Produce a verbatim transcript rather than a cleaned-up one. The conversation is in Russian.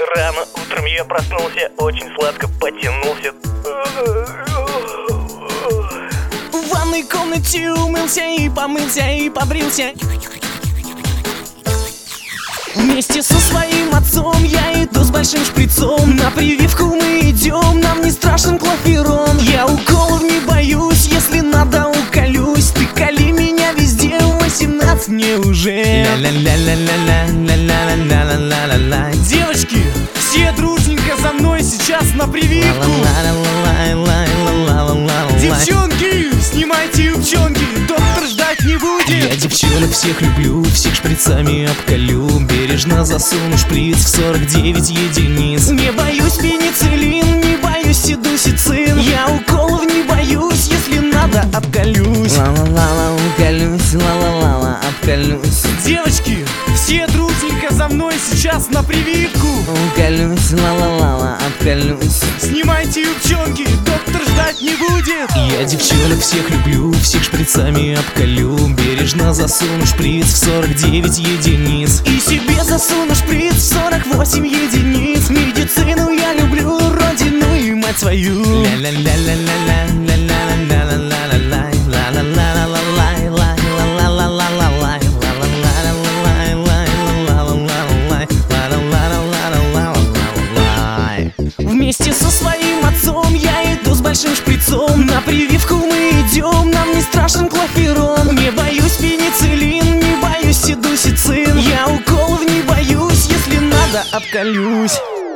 Рано утром я проснулся, очень сладко потянулся. В ванной комнате умылся и помылся и побрился. Вместе со своим отцом я иду с большим шприцом. На прививку мы идем, нам не страшен клоферон. Я уколов не боюсь, если надо уколюсь. Ты коли меня везде, восемнадцать мне уже. Девочки, все дружненько за мной сейчас на прививку. Девчонки, снимайте юбчонки, доктор ждать не будет. Я девчонок всех люблю, всех шприцами обколю. Бережно засуну шприц в сорок девять единиц. Не боюсь пенициллин, не боюсь седусицин. Я уколов не боюсь, если надо обколюсь. Ла-ла-ла-ла, уколюсь, ла-ла-ла-ла, обколюсь. Девочки, все дружненько за мной сейчас на прививку. Уколюсь, ла-ла-ла-ла, обколюсь. Снимайте юбчонки, доктор ждать не будет. Я девчонок всех люблю, всех шприцами обколю. Бережно засуну шприц в сорок девять единиц. И себе засуну шприц в сорок восемь единиц. Медицину я люблю, родину и мать свою. Вместе со своим отцом я иду с большим шприцом. На прививку мы идем, нам не страшен клоферон. Не боюсь пенициллин, не боюсь седусицин. Я уколов не боюсь, если надо обколюсь.